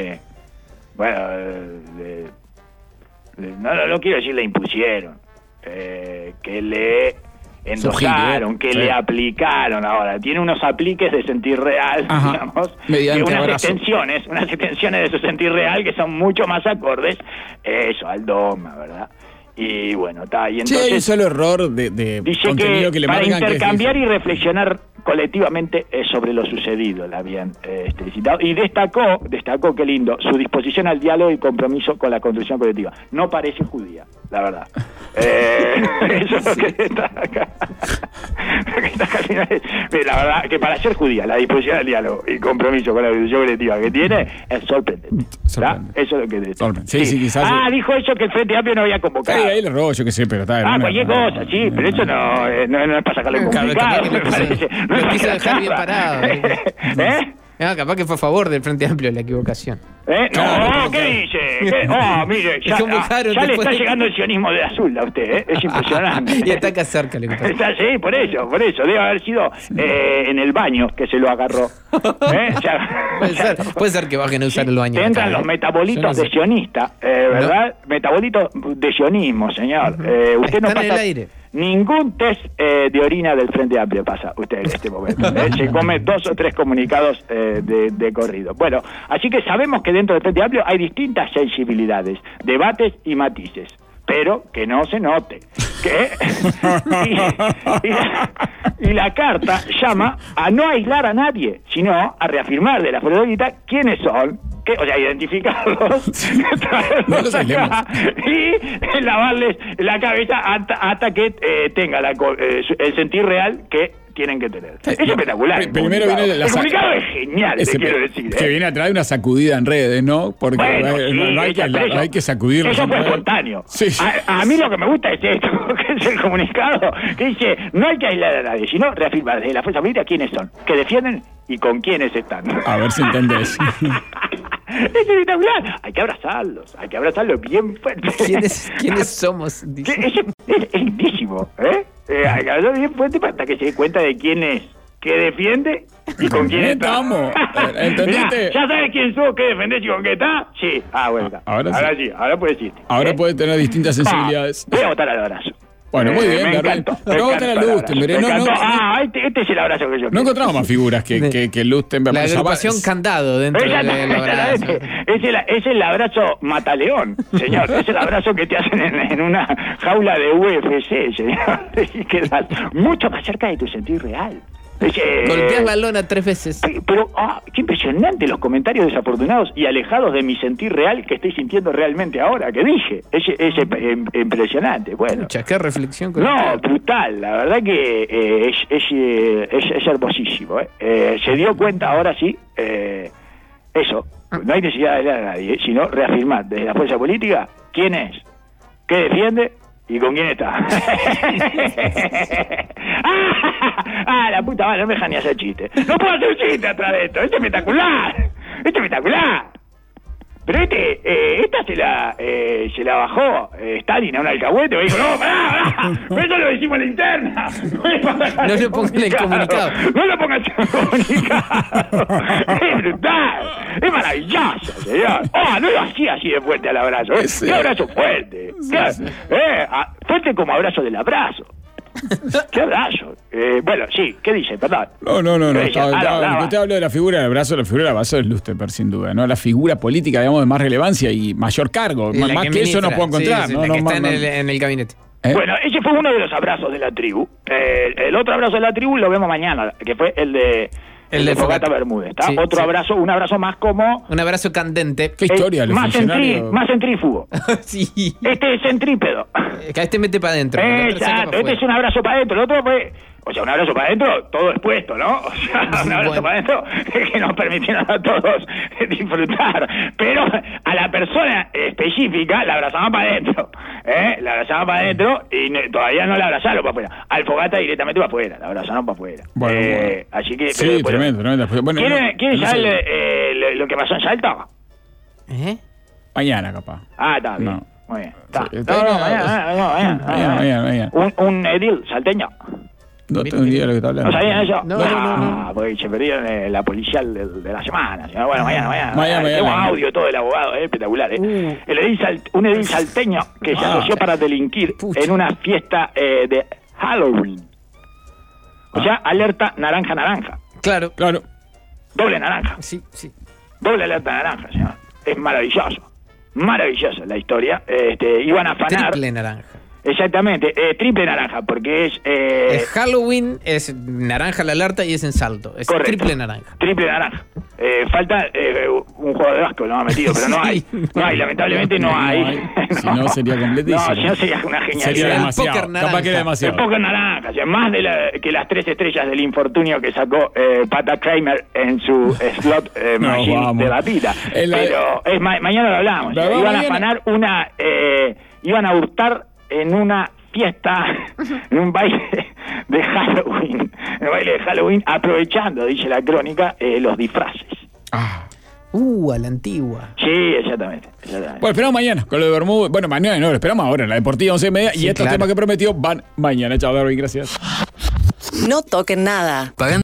no quiero decir le impusieron, que le endosaron, que le aplicaron. Ahora tiene unos apliques de sentir real, digamos, y unas extensiones de su sentir real que son mucho más acordes al dogma, ¿verdad? Y bueno, está. Y entonces hay un solo error de dice contenido que le para marcan, intercambiar y reflexionar colectivamente sobre lo sucedido, la habían citado. Y destacó, qué lindo, su disposición al diálogo y compromiso con la construcción colectiva. No parece judía, la verdad. Eso es lo que destaca. La verdad que para ser judía, la disposición al diálogo y compromiso con la construcción colectiva que tiene es sorprendente. Eso es lo que destaca. Sí, quizás. Dijo eso que el Frente Amplio no había convocado. Sí, ahí le robó, yo qué sé, pero está. Cualquier cosa, sí, pero eso no es para sacarle comunicado, me parece. Lo quiso dejar bien parado. Capaz que fue a favor del Frente Amplio la equivocación. No, ¿qué dice? Mire, ya le está llegando el sionismo de azul a usted, es impresionante. Y está acá cerca, le gusta. Sí, por eso. Debe haber sido en el baño que se lo agarró. Puede ser que bajen a usar el baño. Entran los metabolitos de sionista, ¿verdad? ¿No? Metabolitos de sionismo, señor. Usted no pasa... en el aire. Ningún test de orina del Frente Amplio pasa usted en este momento. Se come 2 o 3 comunicados de corrido. Bueno, así que sabemos que dentro del Frente Amplio hay distintas sensibilidades, debates y matices, pero que no se note. Y la carta llama a no aislar a nadie, sino a reafirmar de la fuerza quiénes son, identificarlos, traerlos acá y lavarles la cabeza hasta que tenga el sentir real que tienen que tener. Es espectacular. Primero viene el comunicado es genial, te quiero decir. Que viene a traer una sacudida en redes, ¿no? Porque hay que sacudirlo. Eso fue espontáneo. Sí. A mí lo que me gusta es esto, que es el comunicado que dice, no hay que aislar a nadie, sino reafirmar desde la fuerza política quiénes son, que defienden y con quiénes están. A ver si entendés. Es espectacular. Hay que abrazarlos bien fuerte. ¿Quiénes somos? Es lindísimo, hay que abrazarlo bien fuerte hasta que se dé cuenta de quién es, que defiende y con quién está. ¿Entendiste? ¿Ya sabes quién sos, qué defendés y con qué está? Sí. Bueno. Ahora sí, ahora puedes irte. Ahora puedes tener distintas sensibilidades. Voy a botar al abrazo. Bueno, muy bien, me encantó. No votar a Lustenberg. Este es el abrazo que yo no encontramos más figuras que Lustenberg. La agrupación Candado dentro del abrazo. Es el abrazo mataleón, señor. Es el abrazo que te hacen en una jaula de UFC, señor. Y quedas mucho más cerca de tu sentir real. Golpeas la lona 3 veces. Pero, qué impresionante los comentarios desafortunados y alejados de mi sentir real que estoy sintiendo realmente ahora, que dije. Es impresionante. Bueno. Pucha, qué reflexión. No, brutal. La verdad que es hermosísimo. Se dio cuenta ahora sí, eso. No hay necesidad de hablar a nadie, sino reafirmar desde la fuerza política quién es, qué defiende y con quién está. La puta madre, no me deja ni hacer chiste. No puedo hacer chiste atrás de esto. Es espectacular. Pero esta se la bajó Stalin a un alcahuete y dijo, no, pará, eso lo decimos en la interna. No lo pongas en el comunicado. No lo pongas en el comunicado. Es brutal. Es maravilloso, señor. No lo hacía así de fuerte al abrazo. Qué abrazo fuerte. Fuerte como abrazo del abrazo. ¿Qué abrazo? Bueno, sí, ¿qué dice? Perdón. No. Usted habló de la figura del brazo, la figura del vaso es Lusteper, sin duda, ¿no? La figura política, digamos, de más relevancia y mayor cargo. Más que eso no puedo encontrar. Sí, que está en el gabinete. Bueno, ese fue uno de los abrazos de la tribu. El otro abrazo de la tribu lo vemos mañana, que fue el de Fogata Bermúdez. ¿Está? Sí, otro abrazo, un abrazo más como... Un abrazo candente. ¿Qué historia? Más centrífugo. Sí. Este es centrípedo. Este mete para adentro. Exacto, este es un abrazo para adentro. El otro fue... O sea, un abrazo para adentro, todo expuesto, ¿no? O sea, un abrazo para adentro que nos permitieron a todos disfrutar. Pero a la persona específica la abrazaban para adentro. La abrazaban para adentro y todavía no la abrazaron para afuera. Al Fogata directamente para afuera, la abrazaron para afuera. Bueno. Así que... Sí, tremendo. Bueno, ¿Quieren saber lo que pasó en Salta? Mañana, capaz. Está bien. No. Muy bien. Mañana. Un edil salteño. No tengo ni idea de lo que está hablando. ¿No sabían eso? No. Porque se perdieron la policial de la semana. Bueno, mañana. Tengo audio todo del abogado, espectacular. Un edil salteño que se asoció para delinquir en una fiesta de Halloween. O sea, alerta naranja. Claro. Doble naranja. Sí. Doble alerta naranja, señor. Es maravillosa la historia. Iban a afanar. Triple naranja. Exactamente, triple naranja, porque es Halloween, es naranja la alerta y es en Salto. Es correcto. Triple naranja. Triple naranja. Falta un juego de básquet, lo ha metido, pero no hay. No hay, lamentablemente no hay. Si no sería completísimo. No, si no sería una genialidad. Sería demasiado. Capaz que era demasiado. El póker naranja, o sea, más que las 3 estrellas del infortunio que sacó Pata Kramer en su slot machine de la vida. Pero mañana lo hablamos. Iban a afanar iban a hurtar en una fiesta, en un baile de Halloween, aprovechando, dice la crónica, los disfraces. A la antigua. Sí, exactamente. Bueno, esperamos mañana con lo de Bermúdez. Bueno, mañana no, lo esperamos ahora, en la Deportiva 11:30. Sí, y estos temas que prometió van mañana. Chao, Darwin, gracias. No toquen nada.